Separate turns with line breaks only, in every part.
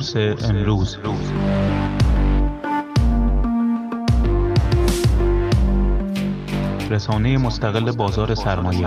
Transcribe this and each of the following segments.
بورس امروز. رسانه مستقل بازار سرمایه.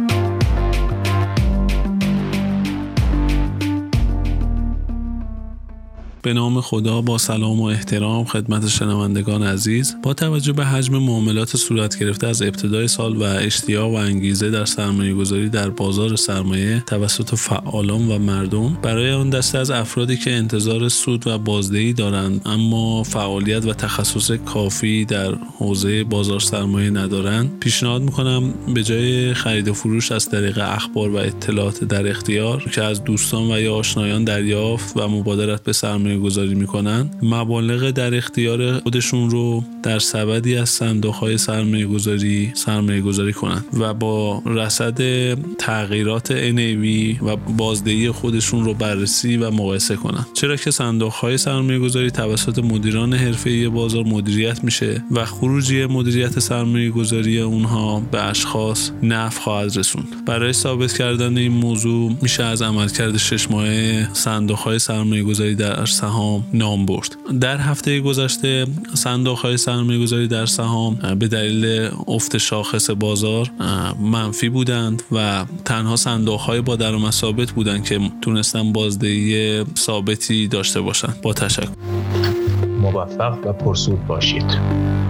به نام خدا، با سلام و احترام خدمت شنوندگان عزیز. با توجه به حجم معاملات صورت گرفته از ابتدای سال و اشتیاق و انگیزه در سرمایه‌گذاری در بازار سرمایه توسط فعالان و مردم، برای آن دسته از افرادی که انتظار سود و بازدهی دارند اما فعالیت و تخصص کافی در حوزه بازار سرمایه ندارند، پیشنهاد می‌کنم به جای خرید و فروش از طریق اخبار و اطلاعات در اختیار که از دوستان و یا آشنایان دریافت و مبادرت به سرمایه گذاری میکنن، مبالغ در اختیار خودشون رو در سبدی از صندوق‌های سرمایه گذاری کنن و با رصد تغییرات NAV و بازدهی خودشون رو بررسی و مقایسه کنن، چرا که صندوق‌های سرمایه گذاری توسط مدیران حرفه‌ای بازار مدیریت میشه و خروجی مدیریت سرمایه گذاری اونها به اشخاص نفع خواهد رسوند. برای ثابت کردن این موضوع میشه از عملکرد 6 ماهه صندوق‌های سرمایه گذاری در سهام نام برد. در هفته گذشته صندوق‌های سرمایه‌گذاری در سهام به دلیل افت شاخص بازار منفی بودند و تنها صندوق‌های با درآمد ثابت بودند که تونستن بازدهی ثابتی داشته باشند. با تشکر.
موفق و پرسود باشید.